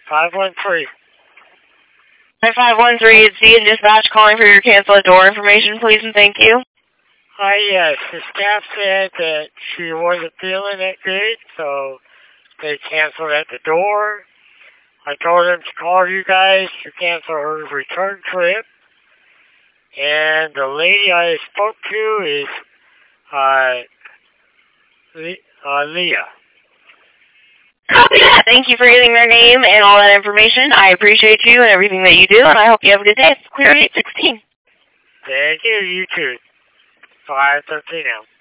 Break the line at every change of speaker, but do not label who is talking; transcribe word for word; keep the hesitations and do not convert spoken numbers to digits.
five one three.
five one three, it's D and dispatch calling for your cancel at door information, please and thank you.
Hi, yes. The staff said that she wasn't feeling that good, so they canceled at the door. I told them to call you guys to cancel her return trip. And the lady I spoke to is uh, Le- uh, Leah.
Copy that. Thank you for getting their name and all that information. I appreciate you and everything that you do, and I hope you have a good day. It's clear at eight sixteen.
Thank you, you too. five thirteen now.